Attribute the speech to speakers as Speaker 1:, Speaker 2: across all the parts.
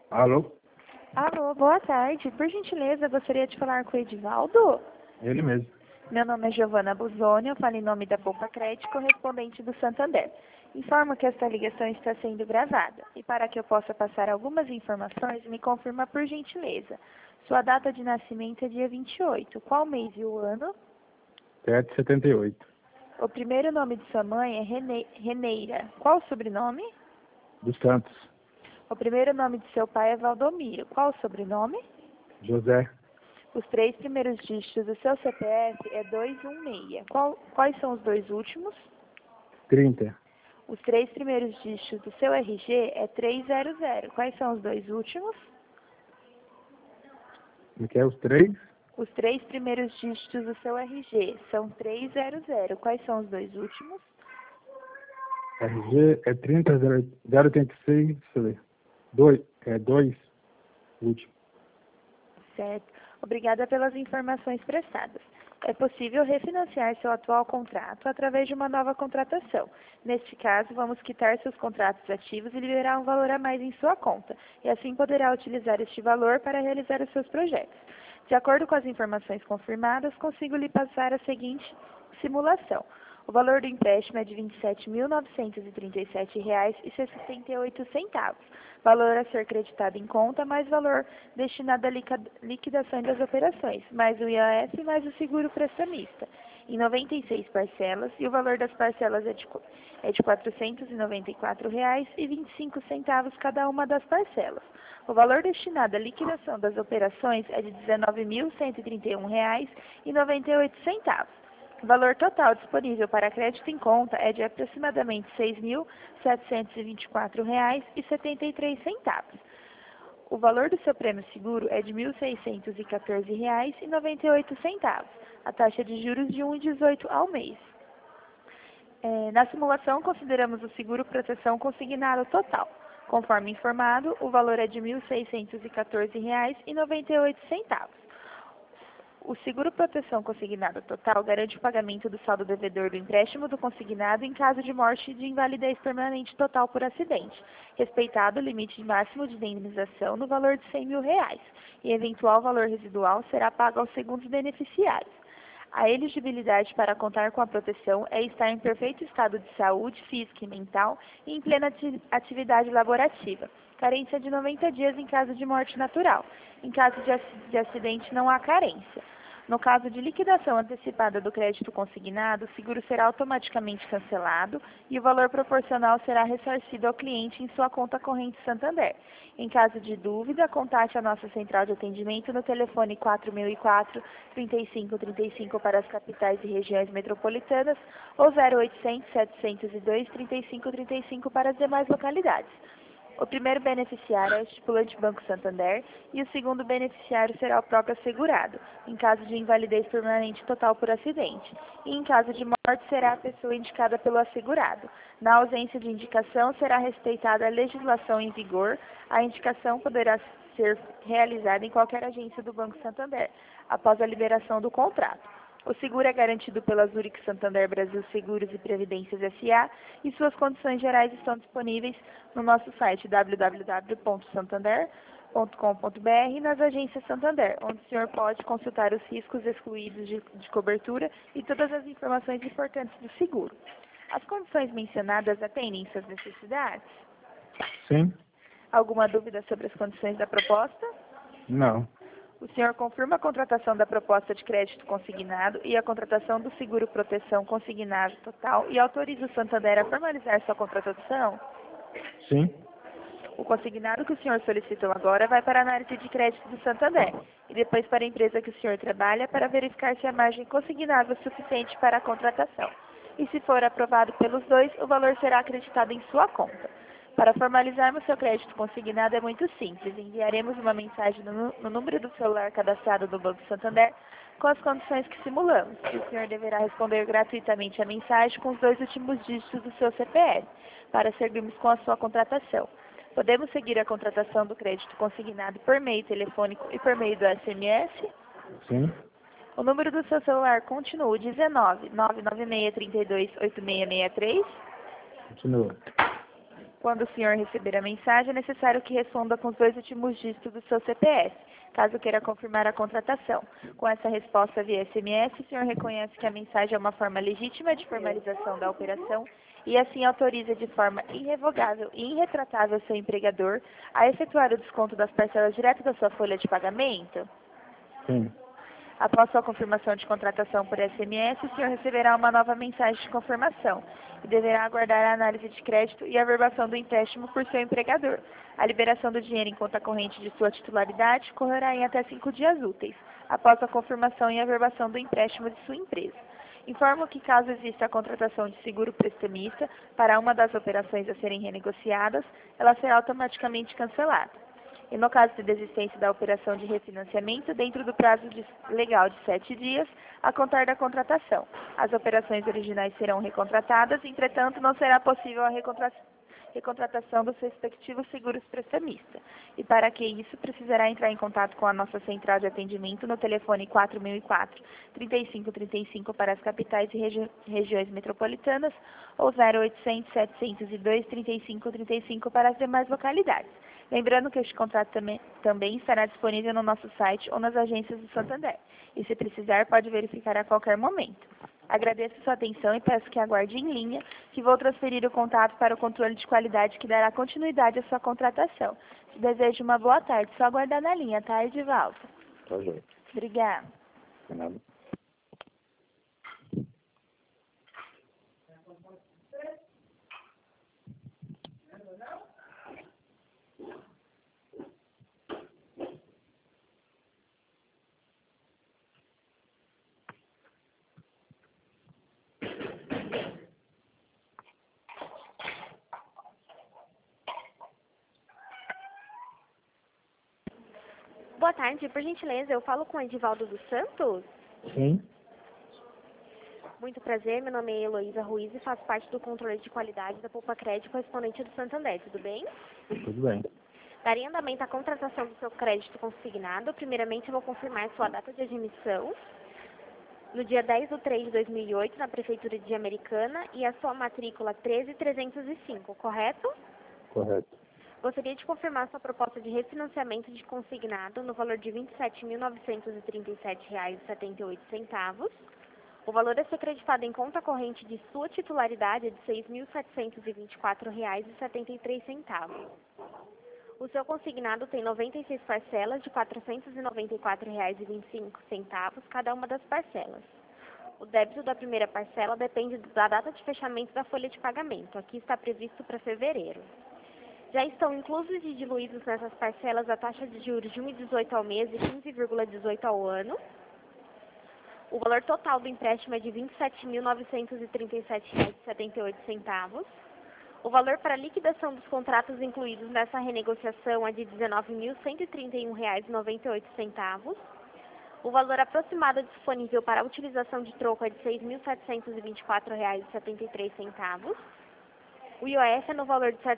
Speaker 1: Alô?
Speaker 2: Alô, boa tarde. Por gentileza, gostaria de falar com o Edivaldo?
Speaker 1: Ele mesmo.
Speaker 2: Meu nome é Giovana Buzoni, eu falo em nome da Poupa Crédito, correspondente do Santander. Informo que esta ligação está sendo gravada e para que eu possa passar algumas informações, me confirma por gentileza. Sua data de nascimento é dia 28. Qual mês e o ano?
Speaker 1: 778.
Speaker 2: O primeiro nome de sua mãe é Reneira. Qual o sobrenome?
Speaker 1: Dos Santos.
Speaker 2: O primeiro nome de seu pai é Valdomiro. Qual o sobrenome?
Speaker 1: José.
Speaker 2: Os 3 primeiros dígitos do seu CPF é 216. Quais são os 2 últimos?
Speaker 1: 30.
Speaker 2: Os 3 primeiros dígitos do seu RG é 300. Quais são os 2 últimos?
Speaker 1: Me quer os 3?
Speaker 2: Os 3 primeiros dígitos do seu RG são 300. Quais são os 2 últimos?
Speaker 1: RG é 30, 086, deixa eu ver. 2, último.
Speaker 2: Certo. Obrigada pelas informações prestadas. É possível refinanciar seu atual contrato através de uma nova contratação. Neste caso, vamos quitar seus contratos ativos e liberar um valor a mais em sua conta, e assim poderá utilizar este valor para realizar os seus projetos. De acordo com as informações confirmadas, consigo lhe passar a seguinte simulação. O valor do empréstimo é de R$ 27.937,68. Valor a ser creditado em conta, mais valor destinado à liquidação das operações, mais o IOF, mais o seguro prestamista, em 96 parcelas, e o valor das parcelas é de R$ 494,25 cada uma das parcelas. O valor destinado à liquidação das operações é de R$ 19.131,98. O valor total disponível para crédito em conta é de aproximadamente R$ 6.724,73. O valor do seu prêmio seguro é de R$ 1.614,98. A taxa de juros de 1,18 ao mês. Na simulação, consideramos o seguro proteção consignado total. Conforme informado, o valor é de R$ 1.614,98. O seguro proteção consignado total garante o pagamento do saldo devedor do empréstimo do consignado em caso de morte e de invalidez permanente total por acidente, respeitado o limite máximo de indenização no valor de R$ 100.000, e eventual valor residual será pago aos segundos beneficiários. A elegibilidade para contar com a proteção é estar em perfeito estado de saúde física e mental e em plena atividade laborativa. Carência de 90 dias em caso de morte natural. Em caso de acidente, não há carência. No caso de liquidação antecipada do crédito consignado, o seguro será automaticamente cancelado e o valor proporcional será ressarcido ao cliente em sua conta corrente Santander. Em caso de dúvida, contate a nossa central de atendimento no telefone 4004-3535 para as capitais e regiões metropolitanas ou 0800-702-3535 para as demais localidades. O primeiro beneficiário é o estipulante Banco Santander e o segundo beneficiário será o próprio assegurado, em caso de invalidez permanente total por acidente. E em caso de morte, será a pessoa indicada pelo assegurado. Na ausência de indicação, será respeitada a legislação em vigor. A indicação poderá ser realizada em qualquer agência do Banco Santander, após a liberação do contrato. O seguro é garantido pela Zurich Santander Brasil Seguros e Previdências S.A. e suas condições gerais estão disponíveis no nosso site www.santander.com.br e nas agências Santander, onde o senhor pode consultar os riscos excluídos de cobertura e todas as informações importantes do seguro. As condições mencionadas atendem suas necessidades?
Speaker 1: Sim?
Speaker 2: Alguma dúvida sobre as condições da proposta?
Speaker 1: Não.
Speaker 2: O senhor confirma a contratação da proposta de crédito consignado e a contratação do seguro proteção consignado total e autoriza o Santander a formalizar sua contratação?
Speaker 1: Sim?
Speaker 2: O consignado que o senhor solicitou agora vai para a análise de crédito do Santander e depois para a empresa que o senhor trabalha para verificar se a margem consignável é suficiente para a contratação. E se for aprovado pelos dois, o valor será acreditado em sua conta. Para formalizarmos seu crédito consignado é muito simples. Enviaremos uma mensagem no número do celular cadastrado do Banco Santander com as condições que simulamos. E o senhor deverá responder gratuitamente a mensagem com os 2 últimos dígitos do seu CPF, para seguirmos com a sua contratação. Podemos seguir a contratação do crédito consignado por meio telefônico e por meio do SMS?
Speaker 1: Sim?
Speaker 2: O número do seu celular continua o 19 996 32 8663?
Speaker 1: Continua.
Speaker 2: Quando o senhor receber a mensagem, é necessário que responda com os 2 últimos dígitos do seu CPF, caso queira confirmar a contratação. Com essa resposta via SMS, o senhor reconhece que a mensagem é uma forma legítima de formalização da operação e assim autoriza de forma irrevogável e irretratável seu empregador a efetuar o desconto das parcelas direto da sua folha de pagamento?
Speaker 1: Sim.
Speaker 2: Após sua confirmação de contratação por SMS, o senhor receberá uma nova mensagem de confirmação e deverá aguardar a análise de crédito e a averbação do empréstimo por seu empregador. A liberação do dinheiro em conta corrente de sua titularidade correrá em até 5 dias úteis, após a confirmação e averbação do empréstimo de sua empresa. Informo que, caso exista a contratação de seguro prestamista para uma das operações a serem renegociadas, ela será automaticamente cancelada. E no caso de desistência da operação de refinanciamento, dentro do prazo legal de 7 dias, a contar da contratação. As operações originais serão recontratadas, entretanto, não será possível a recontratação dos respectivos seguros prestamistas. E para que isso, precisará entrar em contato com a nossa central de atendimento no telefone 4004-3535 para as capitais e regiões metropolitanas ou 0800-702-3535 para as demais localidades. Lembrando que este contrato também estará disponível no nosso site ou nas agências do Santander. E se precisar, pode verificar a qualquer momento. Agradeço sua atenção e peço que aguarde em linha, que vou transferir o contato para o controle de qualidade que dará continuidade à sua contratação. Te desejo uma boa tarde. Só aguardar na linha, tá, Edivaldo?
Speaker 1: Tá, joia.
Speaker 2: Obrigada.
Speaker 1: De nada.
Speaker 3: Boa tarde, por gentileza, eu falo com o Edivaldo dos Santos?
Speaker 1: Sim.
Speaker 3: Muito prazer, meu nome é Heloísa Ruiz e faço parte do controle de qualidade da Poupa Crédito correspondente do Santander, tudo bem?
Speaker 1: Tudo bem.
Speaker 3: Daria andamento à contratação do seu crédito consignado. Primeiramente, eu vou confirmar sua data de admissão no dia 10/3/2008 na Prefeitura de Americana e a sua matrícula 13305, correto?
Speaker 1: Correto.
Speaker 3: Gostaria de confirmar sua proposta de refinanciamento de consignado no valor de R$ 27.937,78. O valor a ser creditado em conta corrente de sua titularidade é de R$ 6.724,73. O seu consignado tem 96 parcelas de R$ 494,25, cada uma das parcelas. O débito da primeira parcela depende da data de fechamento da folha de pagamento. Aqui está previsto para fevereiro. Já estão inclusos e diluídos nessas parcelas a taxa de juros de 1,18 ao mês e 15,18 ao ano. O valor total do empréstimo é de R$ 27.937,78. O valor para liquidação dos contratos incluídos nessa renegociação é de R$ 19.131,98. O valor aproximado disponível para a utilização de troco é de R$ 6.724,73. O IOF é no valor de R$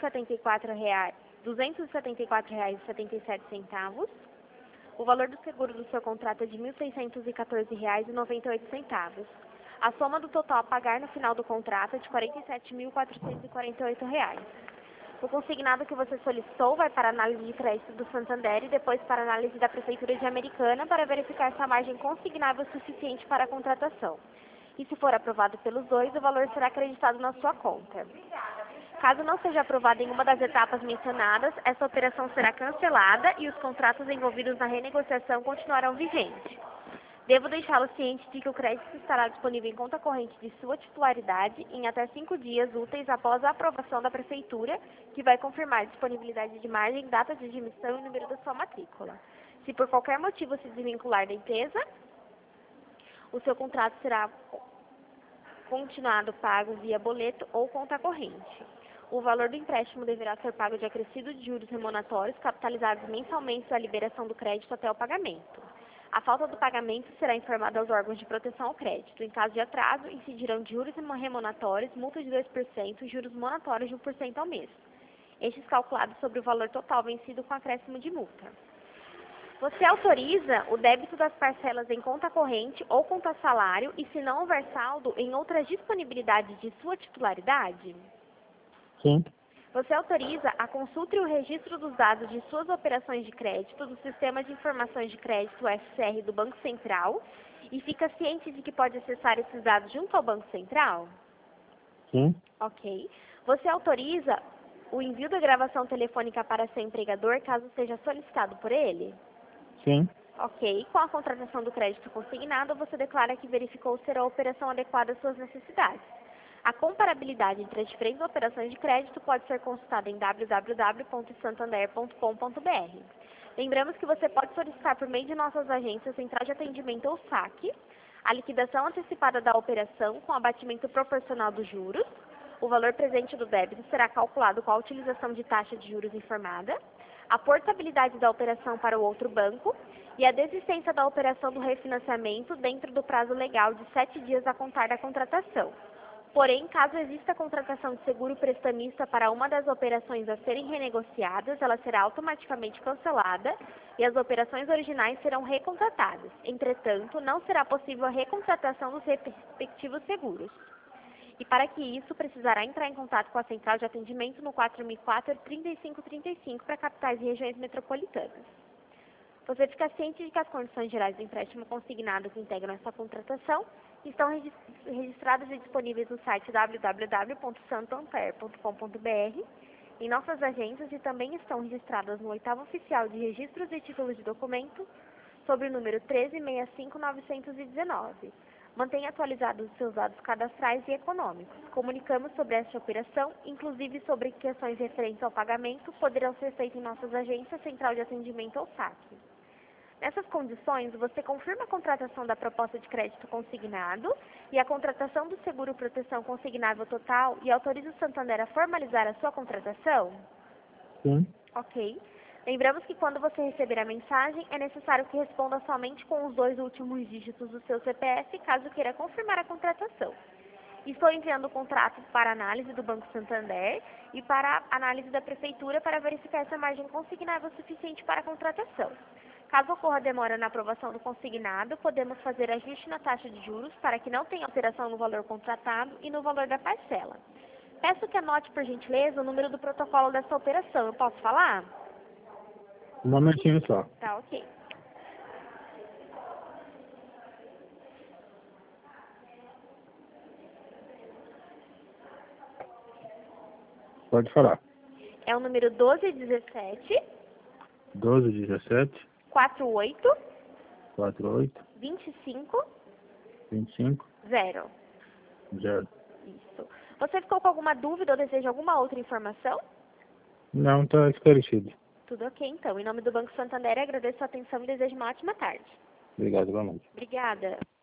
Speaker 3: 274,77. O valor do seguro do seu contrato é de R$ 1.614,98. A soma do total a pagar no final do contrato é de R$ 47.448. O consignado que você solicitou vai para a análise de crédito do Santander e depois para a análise da Prefeitura de Americana para verificar se a margem consignável é suficiente para a contratação. E se for aprovado pelos dois, o valor será acreditado na sua conta. Caso não seja aprovado em uma das etapas mencionadas, essa operação será cancelada e os contratos envolvidos na renegociação continuarão vigentes. Devo deixá-lo ciente de que o crédito estará disponível em conta corrente de sua titularidade em até 5 dias úteis após a aprovação da Prefeitura, que vai confirmar a disponibilidade de margem, data de admissão e número da sua matrícula. Se por qualquer motivo se desvincular da empresa, o seu contrato será continuado pago via boleto ou conta corrente. O valor do empréstimo deverá ser pago de acrescido de juros remuneratórios capitalizados mensalmente da liberação do crédito até o pagamento. A falta do pagamento será informada aos órgãos de proteção ao crédito. Em caso de atraso, incidirão de juros remuneratórios, multa de 2% e juros monatórios de 1% ao mês. Estes calculados sobre o valor total vencido com acréscimo de multa. Você autoriza o débito das parcelas em conta corrente ou conta salário e, se não houver saldo, em outras disponibilidades de sua titularidade?
Speaker 1: Sim.
Speaker 3: Você autoriza a consulta e o registro dos dados de suas operações de crédito do Sistema de Informações de Crédito, SCR, do Banco Central, e fica ciente de que pode acessar esses dados junto ao Banco Central?
Speaker 1: Sim.
Speaker 3: Ok. Você autoriza o envio da gravação telefônica para seu empregador, caso seja solicitado por ele?
Speaker 1: Sim.
Speaker 3: Ok. Com a contratação do crédito consignado, você declara que verificou ser a operação adequada às suas necessidades. A comparabilidade entre as diferentes operações de crédito pode ser consultada em www.santander.com.br. Lembramos que você pode solicitar por meio de nossas agências Central de Atendimento ou SAC, a liquidação antecipada da operação com abatimento proporcional dos juros. O valor presente do débito será calculado com a utilização de taxa de juros informada, a portabilidade da operação para o outro banco e a desistência da operação do refinanciamento dentro do prazo legal de 7 dias a contar da contratação. Porém, caso exista contratação de seguro prestamista para uma das operações a serem renegociadas, ela será automaticamente cancelada e as operações originais serão recontratadas. Entretanto, não será possível a recontratação dos respectivos seguros. E para que isso, precisará entrar em contato com a Central de Atendimento no 4004-3535 para capitais e regiões metropolitanas. Você fica ciente de que as condições gerais do empréstimo consignado que integram essa contratação estão registradas e disponíveis no site www.santander.com.br, em nossas agências, e também estão registradas no 8º Oficial de Registros e Títulos de Documento, sobre o número 13.65919. Mantenha atualizados os seus dados cadastrais e econômicos. Comunicamos sobre esta operação, inclusive sobre questões referentes ao pagamento, poderão ser feitas em nossas agências Central de Atendimento ou SAC. Nessas condições, você confirma a contratação da proposta de crédito consignado e a contratação do seguro proteção consignável total e autoriza o Santander a formalizar a sua contratação?
Speaker 1: Sim.
Speaker 3: Ok. Lembramos que quando você receber a mensagem, é necessário que responda somente com os 2 últimos dígitos do seu CPF, caso queira confirmar a contratação. Estou enviando o contrato para análise do Banco Santander e para análise da Prefeitura para verificar se a margem consignável é suficiente para a contratação. Caso ocorra demora na aprovação do consignado, podemos fazer ajuste na taxa de juros para que não tenha alteração no valor contratado e no valor da parcela. Peço que anote, por gentileza, o número do protocolo dessa operação. Eu posso falar?
Speaker 1: Um momentinho só.
Speaker 3: Tá, ok.
Speaker 1: Pode falar.
Speaker 3: É o número 1217
Speaker 1: 1217
Speaker 3: 48
Speaker 1: 48
Speaker 3: 25
Speaker 1: 25
Speaker 3: 0.
Speaker 1: 0.
Speaker 3: Isso. Você ficou com alguma dúvida ou deseja alguma outra informação?
Speaker 1: Não, está esclarecido.
Speaker 3: Tudo ok, então. Em nome do Banco Santander, agradeço a atenção e desejo uma ótima tarde.
Speaker 1: Obrigado, boa noite.
Speaker 3: Obrigada.